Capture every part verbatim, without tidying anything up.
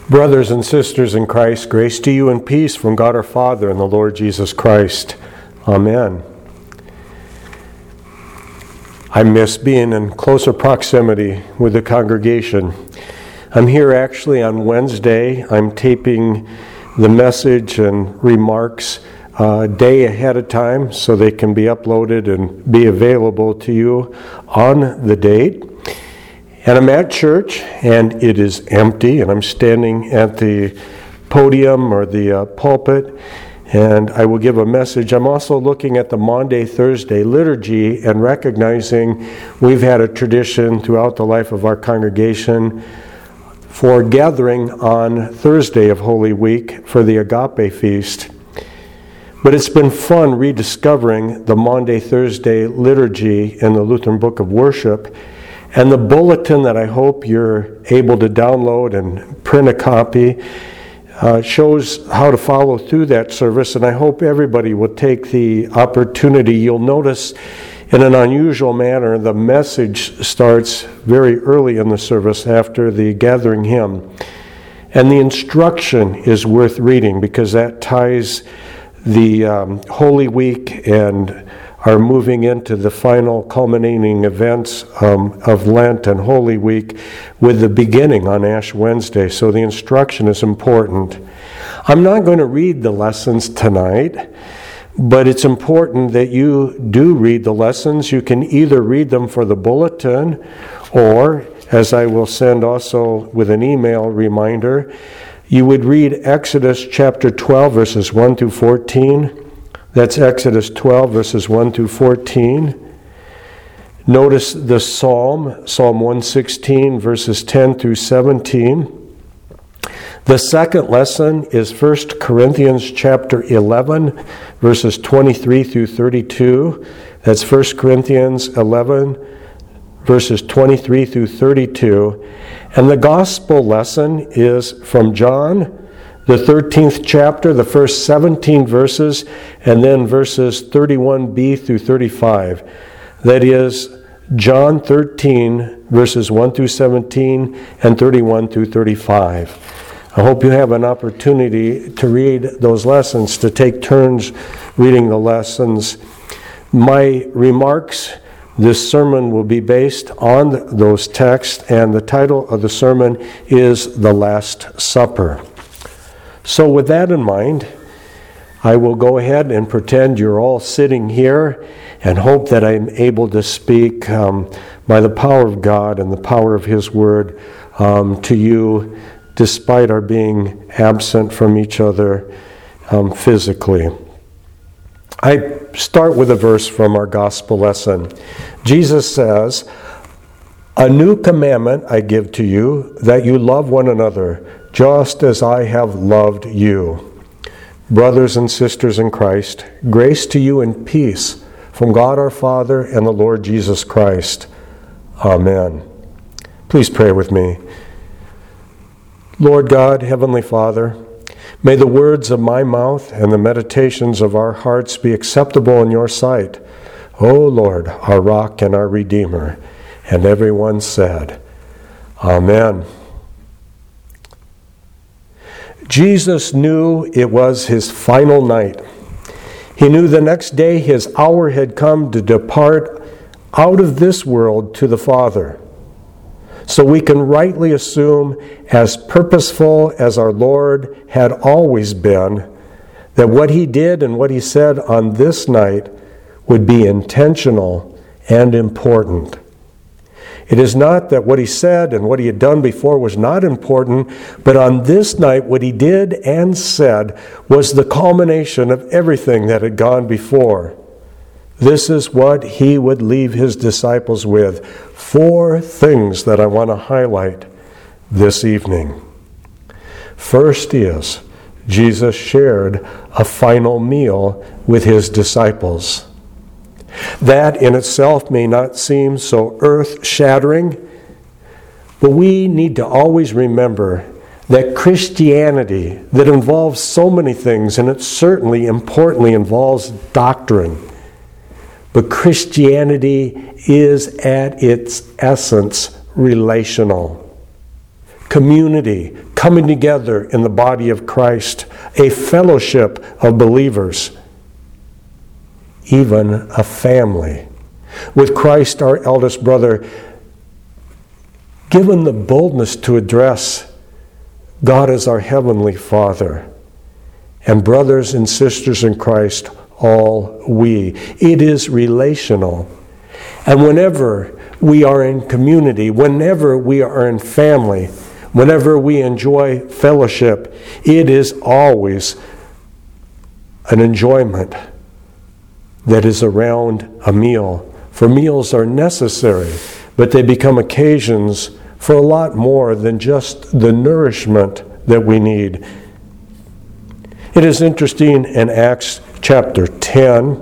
Brothers and sisters in Christ, grace to you and peace from God our Father and the Lord Jesus Christ. Amen. I miss being in closer proximity with the congregation. I'm here actually on Wednesday. I'm taping the message and remarks a day ahead of time so they can be uploaded and be available to you on the date. And I'm at church, and it is empty, and I'm standing at the podium or the uh, pulpit, and I will give a message. I'm also looking at the Maundy Thursday liturgy and recognizing we've had a tradition throughout the life of our congregation for gathering on Thursday of Holy Week for the Agape Feast. But it's been fun rediscovering the Maundy Thursday liturgy in the Lutheran Book of Worship. And the bulletin that I hope you're able to download and print a copy uh, shows how to follow through that service. And I hope everybody will take the opportunity. You'll notice in an unusual manner, the message starts very early in the service after the gathering hymn. And the instruction is worth reading because that ties the um, Holy Week and are moving into the final culminating events um, of Lent and Holy Week with the beginning on Ash Wednesday. So the instruction is important. I'm not going to read the lessons tonight, but it's important that you do read the lessons. You can either read them for the bulletin, or, as I will send also with an email reminder, you would read Exodus chapter twelve, verses one through fourteen. That's Exodus twelve, verses one through fourteen. Notice the Psalm, Psalm one sixteen, verses ten through seventeen. The second lesson is First Corinthians chapter eleven, verses twenty-three through thirty-two. That's First Corinthians eleven, verses twenty-three through thirty-two. And the gospel lesson is from John, the thirteenth chapter, the first seventeen verses, and then verses thirty-one b through thirty-five. That is John thirteen, verses one through seventeen, and thirty-one through thirty-five. I hope you have an opportunity to read those lessons, to take turns reading the lessons. My remarks, this sermon will be based on those texts, and the title of the sermon is The Last Supper. So with that in mind, I will go ahead and pretend you're all sitting here and hope that I'm able to speak um, by the power of God and the power of His Word um, to you despite our being absent from each other um, physically. I start with a verse from our gospel lesson. Jesus says, "A new commandment I give to you, that you love one another, just as I have loved you." Brothers and sisters in Christ, grace to you and peace from God our Father and the Lord Jesus Christ. Amen. Please pray with me. Lord God, Heavenly Father, may the words of my mouth and the meditations of our hearts be acceptable in your sight, O Lord, our rock and our Redeemer. And everyone said, Amen. Jesus knew it was his final night. He knew the next day his hour had come to depart out of this world to the Father. So we can rightly assume, as purposeful as our Lord had always been, that what he did and what he said on this night would be intentional and important. It is not that what he said and what he had done before was not important, but on this night what he did and said was the culmination of everything that had gone before. This is what he would leave his disciples with. Four things that I want to highlight this evening. First is, Jesus shared a final meal with his disciples. That in itself may not seem so earth-shattering, but we need to always remember that Christianity, that involves so many things, and it certainly importantly involves doctrine, but Christianity is at its essence relational. community, coming together in the body of Christ, a fellowship of believers, even a family. With Christ, our eldest brother, given the boldness to address God as our Heavenly Father, and brothers and sisters in Christ, all we. It is relational. And whenever we are in community, whenever we are in family, whenever we enjoy fellowship, it is always an enjoyment that is around a meal. For meals are necessary, but they become occasions for a lot more than just the nourishment that we need. It is interesting in Acts chapter ten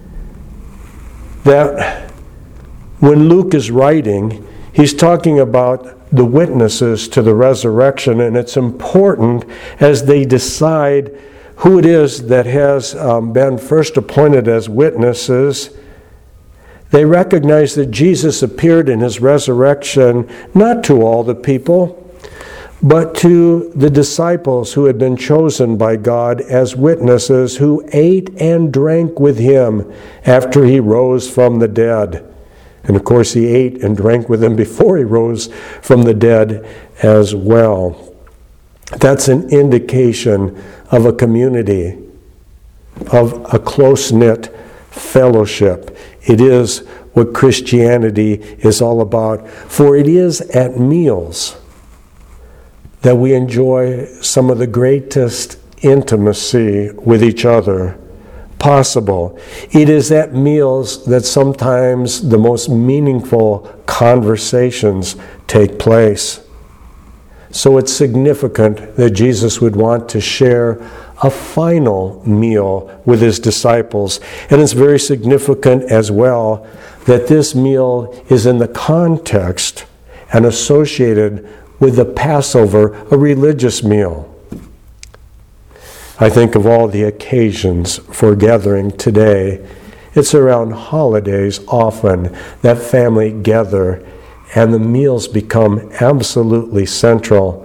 that when Luke is writing, he's talking about the witnesses to the resurrection, and it's important as they decide who it is that has um, been first appointed as witnesses. They recognize that Jesus appeared in his resurrection not to all the people, but to the disciples who had been chosen by God as witnesses, who ate and drank with him after he rose from the dead. And of course, he ate and drank with them before he rose from the dead as well. That's an indication of a community, of a close-knit fellowship. It is what Christianity is all about. For it is at meals that we enjoy some of the greatest intimacy with each other possible. It is at meals that sometimes the most meaningful conversations take place. So it's significant that Jesus would want to share a final meal with his disciples. And it's very significant as well that this meal is in the context and associated with the Passover, a religious meal. I think of all the occasions for gathering today. It's around holidays often that family gather and the meals become absolutely central.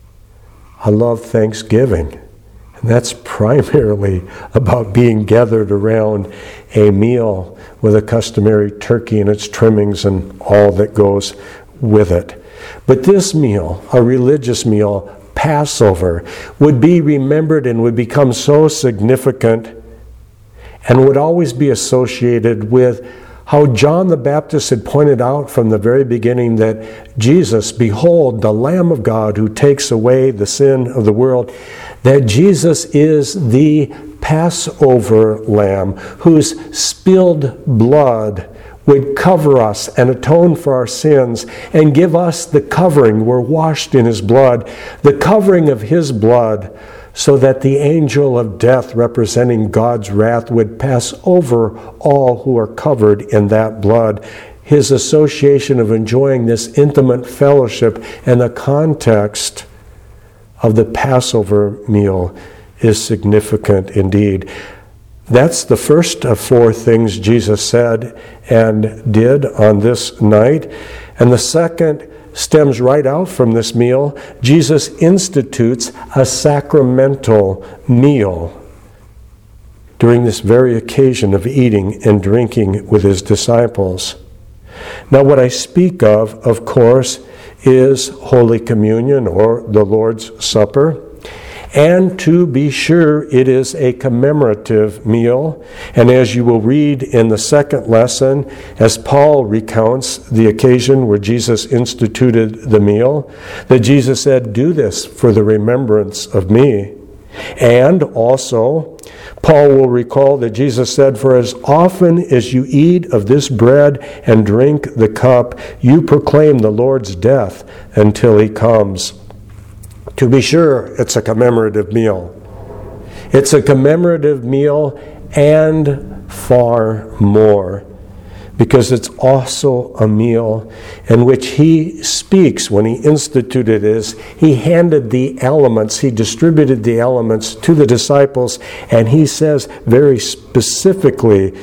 I love Thanksgiving, and that's primarily about being gathered around a meal with a customary turkey and its trimmings and all that goes with it. But this meal, a religious meal, Passover, would be remembered and would become so significant and would always be associated with how John the Baptist had pointed out from the very beginning that Jesus, behold, the Lamb of God who takes away the sin of the world, that Jesus is the Passover Lamb whose spilled blood would cover us and atone for our sins and give us the covering. We're washed in his blood, the covering of his blood, so that the angel of death representing God's wrath would pass over all who are covered in that blood. His association of enjoying this intimate fellowship in the context of the Passover meal is significant indeed. That's the first of four things Jesus said and did on this night. And the second stems right out from this meal. Jesus institutes a sacramental meal during this very occasion of eating and drinking with his disciples. Now, what I speak of, of course, is Holy Communion or the Lord's Supper. And to be sure, it is a commemorative meal. And as you will read in the second lesson, as Paul recounts the occasion where Jesus instituted the meal, that Jesus said, "Do this for the remembrance of me." And also, Paul will recall that Jesus said, "For as often as you eat of this bread and drink the cup, you proclaim the Lord's death until he comes." To be sure, it's a commemorative meal. It's a commemorative meal and far more, because it's also a meal in which he speaks when he instituted it. He handed the elements, he distributed the elements to the disciples, and he says very specifically,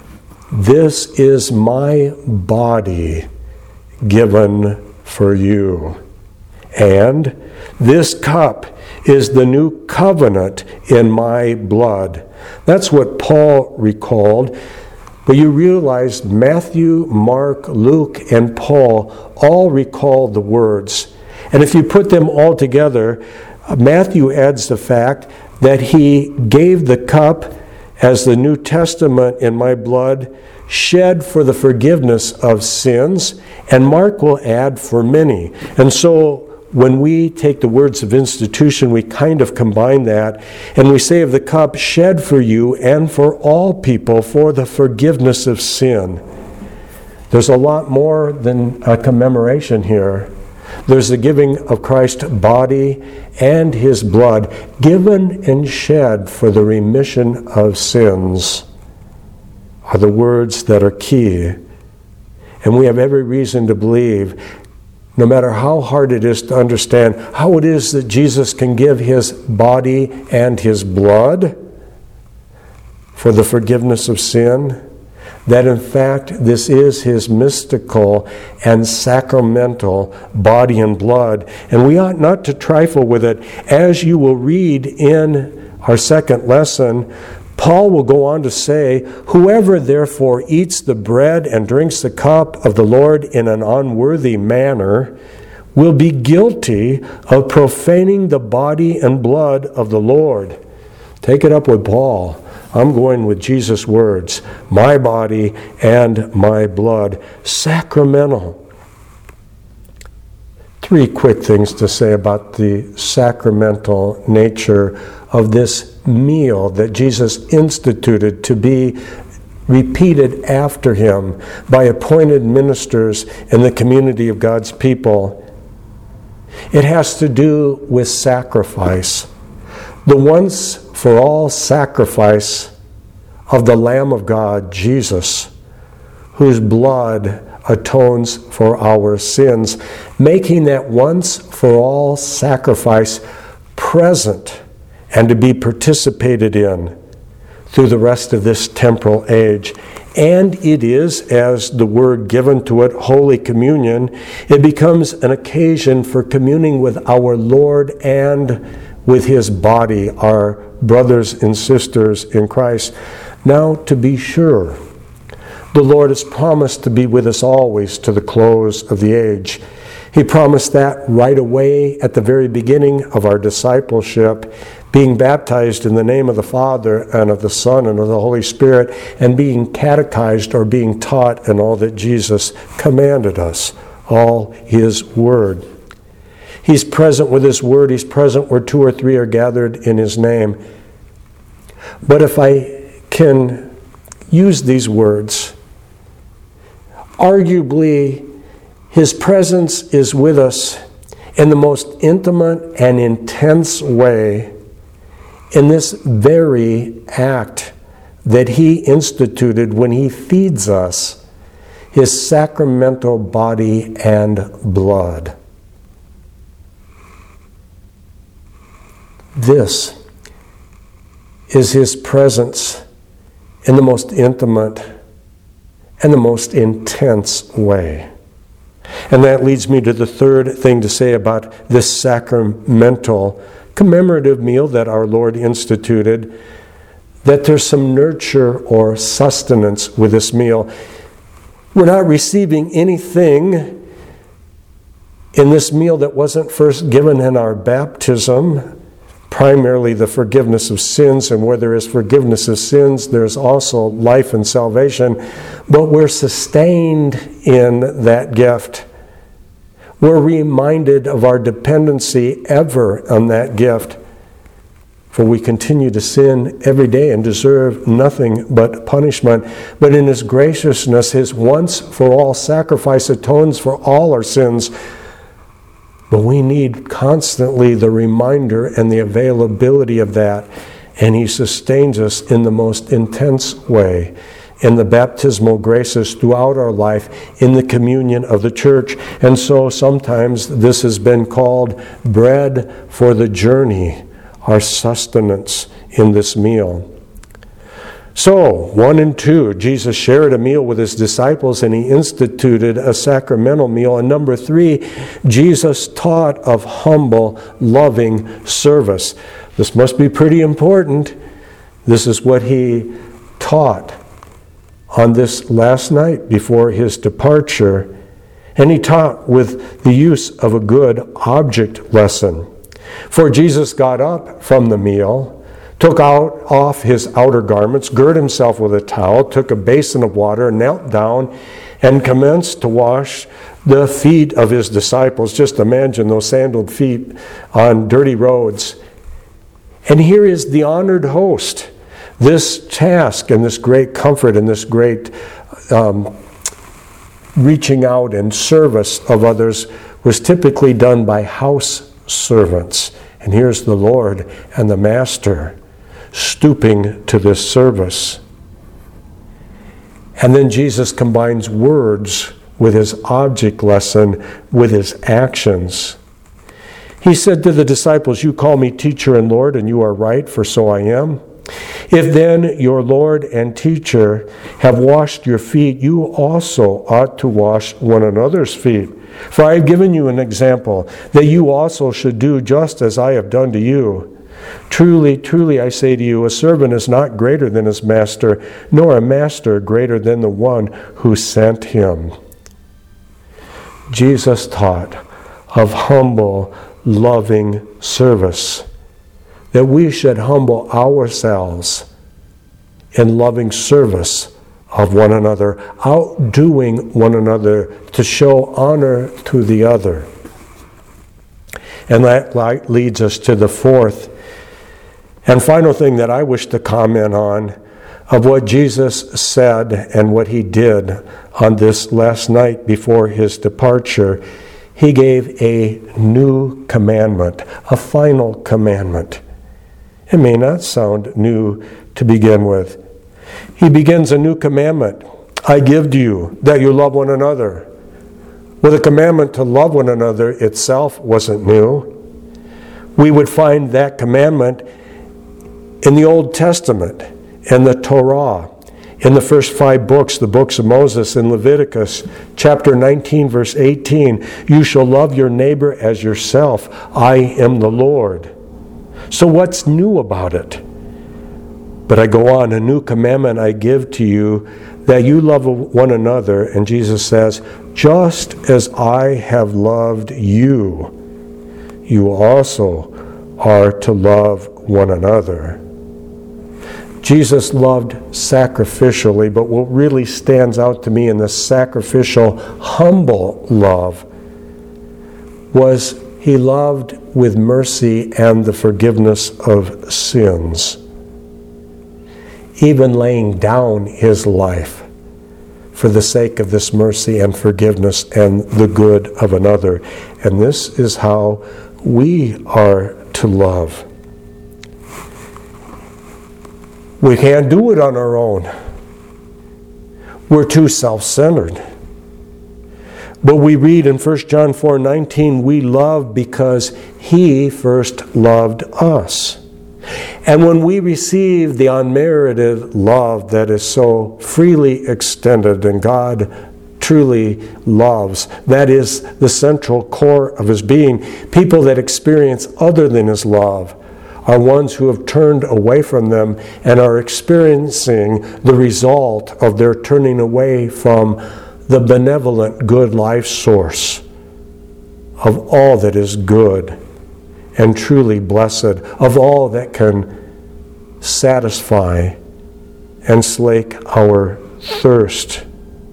"This is my body given for you." And this cup is the new covenant in my blood. That's what Paul recalled. But you realize Matthew, Mark, Luke, and Paul all recalled the words. And if you put them all together, Matthew adds the fact that he gave the cup as the New Testament in my blood, shed for the forgiveness of sins, and Mark will add for many. And so when we take the words of institution, we kind of combine that, and we say of the cup, shed for you and for all people for the forgiveness of sin. There's a lot more than a commemoration here. There's the giving of Christ's body and his blood, given and shed for the remission of sins, are the words that are key. And we have every reason to believe, no matter how hard it is to understand how it is that Jesus can give his body and his blood for the forgiveness of sin, that in fact this is his mystical and sacramental body and blood. And we ought not to trifle with it. As you will read in our second lesson, Paul will go on to say, whoever therefore eats the bread and drinks the cup of the Lord in an unworthy manner will be guilty of profaning the body and blood of the Lord. Take it up with Paul. I'm going with Jesus' words, my body and my blood, sacramental. Three quick things to say about the sacramental nature of this meal that Jesus instituted to be repeated after him by appointed ministers in the community of God's people. It has to do with sacrifice. The once for all sacrifice of the Lamb of God, Jesus, whose blood atones for our sins, making that once for all sacrifice present and to be participated in through the rest of this temporal age. And it is, as the word given to it, Holy Communion, it becomes an occasion for communing with our Lord and with his body, our brothers and sisters in Christ. Now, to be sure, the Lord has promised to be with us always to the close of the age. He promised that right away at the very beginning of our discipleship, being baptized in the name of the Father and of the Son and of the Holy Spirit, and being catechized or being taught in all that Jesus commanded us, all his word. He's present with his word. He's present where two or three are gathered in his name. But if I can use these words, arguably his presence is with us in the most intimate and intense way in this very act that he instituted when he feeds us his sacramental body and blood. This is his presence in the most intimate and the most intense way. And that leads me to the third thing to say about this sacramental commemorative meal that our Lord instituted, that there's some nurture or sustenance with this meal. We're not receiving anything in this meal that wasn't first given in our baptism, primarily the forgiveness of sins, and where there is forgiveness of sins, there's also life and salvation, but we're sustained in that gift. We're reminded of our dependency ever on that gift, for we continue to sin every day and deserve nothing but punishment. But in his graciousness, his once-for-all sacrifice atones for all our sins. But we need constantly the reminder and the availability of that. And he sustains us in the most intense way in the baptismal graces throughout our life, in the communion of the church. And so sometimes this has been called bread for the journey, our sustenance in this meal. So, one and two, Jesus shared a meal with his disciples and he instituted a sacramental meal. And number three, Jesus taught of humble, loving service. This must be pretty important. This is what he taught on this last night before his departure. And he taught with the use of a good object lesson. For Jesus got up from the meal, took out off his outer garments, girded himself with a towel, took a basin of water, knelt down, and commenced to wash the feet of his disciples. Just imagine those sandaled feet on dirty roads. And here is the honored host. This task and this great comfort and this great um, reaching out and service of others was typically done by house servants. And here's the Lord and the Master stooping to this service. And then Jesus combines words with his object lesson, with his actions. He said to the disciples, "You call me teacher and Lord, and you are right, for so I am. If then your Lord and teacher have washed your feet, you also ought to wash one another's feet. For I have given you an example, that you also should do just as I have done to you. Truly, truly, I say to you, a servant is not greater than his master, nor a master greater than the one who sent him." Jesus taught of humble, loving service, that we should humble ourselves in loving service of one another, outdoing one another to show honor to the other. And that leads us to the fourth and final thing that I wish to comment on of what Jesus said and what he did on this last night before his departure. He gave a new commandment, a final commandment. It may not sound new to begin with. He begins a new commandment. I give to you that you love one another. Well, the commandment to love one another itself wasn't new. We would find that commandment in the Old Testament, in the Torah, in the first five books, the books of Moses, in Leviticus, chapter nineteen, verse eighteen, you shall love your neighbor as yourself. I am the Lord. So what's new about it? But I go on, a new commandment I give to you, that you love one another. And Jesus says, just as I have loved you, you also are to love one another. Jesus loved sacrificially, but what really stands out to me in this sacrificial, humble love was he loved with mercy and the forgiveness of sins, even laying down his life for the sake of this mercy and forgiveness and the good of another. And this is how we are to love. We can't do it on our own. We're too self-centered. But we read in First John four nineteen, we love because he first loved us. And when we receive the unmerited love that is so freely extended and God truly loves, that is the central core of his being, people that experience other than his love are ones who have turned away from them and are experiencing the result of their turning away from the benevolent good life source of all that is good and truly blessed, of all that can satisfy and slake our thirst.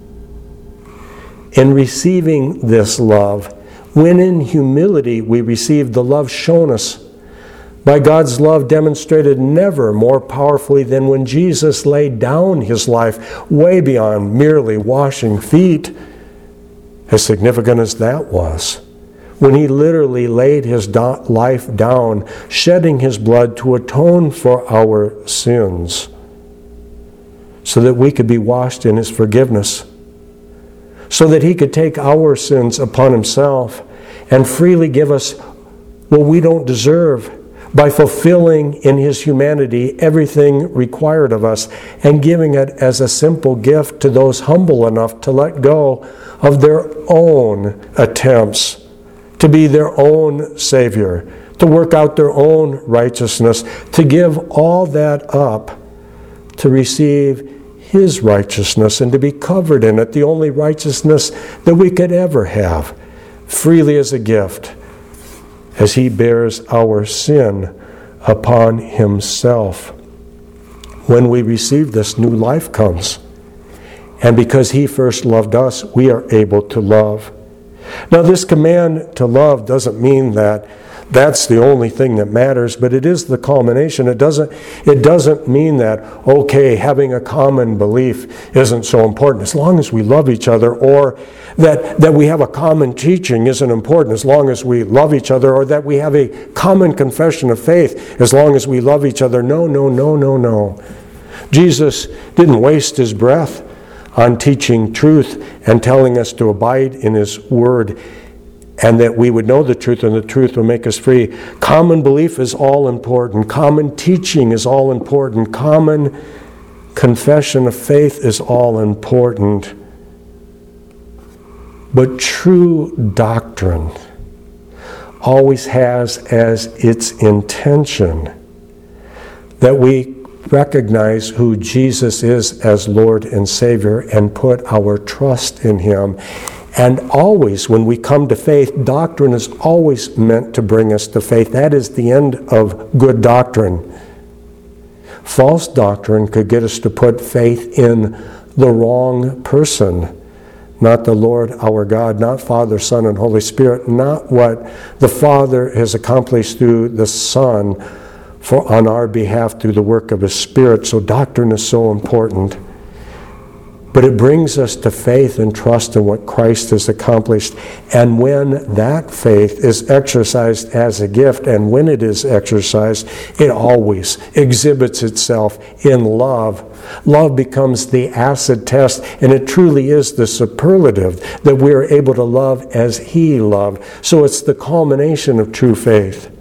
In receiving this love, when in humility we receive the love shown us by God's love demonstrated never more powerfully than when Jesus laid down his life way beyond merely washing feet, as significant as that was, when he literally laid his do- life down, shedding his blood to atone for our sins, so that we could be washed in his forgiveness, so that he could take our sins upon himself and freely give us what we don't deserve, by fulfilling in his humanity everything required of us and giving it as a simple gift to those humble enough to let go of their own attempts to be their own Savior, to work out their own righteousness, to give all that up to receive his righteousness and to be covered in it, the only righteousness that we could ever have, freely as a gift, as he bears our sin upon himself. When we receive this, new life comes. And because he first loved us, we are able to love. Now, this command to love doesn't mean that that's the only thing that matters, but it is the culmination. It doesn't, it doesn't mean that, okay, having a common belief isn't so important as long as we love each other, or that, that we have a common teaching isn't important as long as we love each other, or that we have a common confession of faith as long as we love each other. No, no, no, no, no. Jesus didn't waste his breath on teaching truth and telling us to abide in his word, and that we would know the truth and the truth will make us free. Common belief is all important. Common teaching is all important. Common confession of faith is all important. But true doctrine always has as its intention that we recognize who Jesus is as Lord and Savior and put our trust in him. And always, when we come to faith, doctrine is always meant to bring us to faith. That is the end of good doctrine. False doctrine could get us to put faith in the wrong person, not the Lord our God, not Father, Son, and Holy Spirit, not what the Father has accomplished through the Son for on our behalf through the work of his Spirit. So doctrine is so important. But it brings us to faith and trust in what Christ has accomplished. And when that faith is exercised as a gift, and when it is exercised, it always exhibits itself in love. Love becomes the acid test, and it truly is the superlative that we are able to love as he loved. So it's the culmination of true faith.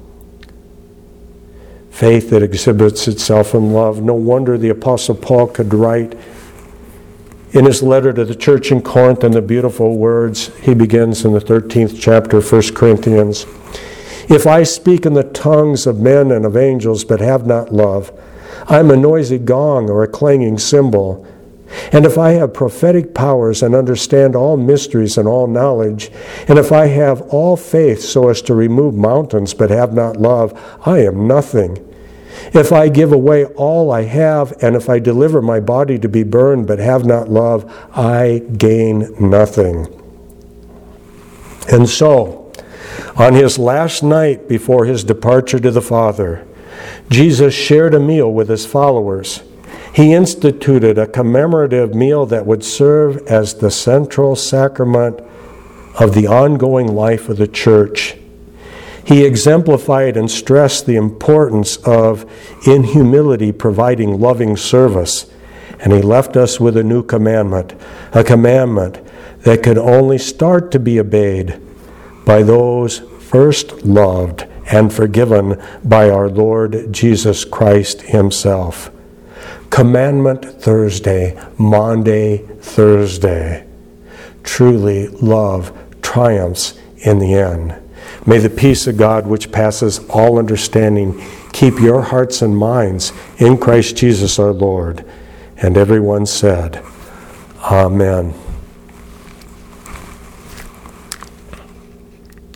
Faith that exhibits itself in love. No wonder the Apostle Paul could write in his letter to the church in Corinth, in the beautiful words, he begins in the thirteenth chapter of First Corinthians. If I speak in the tongues of men and of angels, but have not love, I am a noisy gong or a clanging cymbal. And if I have prophetic powers and understand all mysteries and all knowledge, and if I have all faith so as to remove mountains, but have not love, I am nothing. If I give away all I have, and if I deliver my body to be burned, but have not love, I gain nothing. And so, on his last night before his departure to the Father, Jesus shared a meal with his followers. He instituted a commemorative meal that would serve as the central sacrament of the ongoing life of the church. He exemplified and stressed the importance of, in humility, providing loving service. And he left us with a new commandment, a commandment that could only start to be obeyed by those first loved and forgiven by our Lord Jesus Christ himself. Commandment Thursday, Maundy Thursday. Truly, love triumphs in the end. May the peace of God, which passes all understanding, keep your hearts and minds in Christ Jesus our Lord. And everyone said, Amen.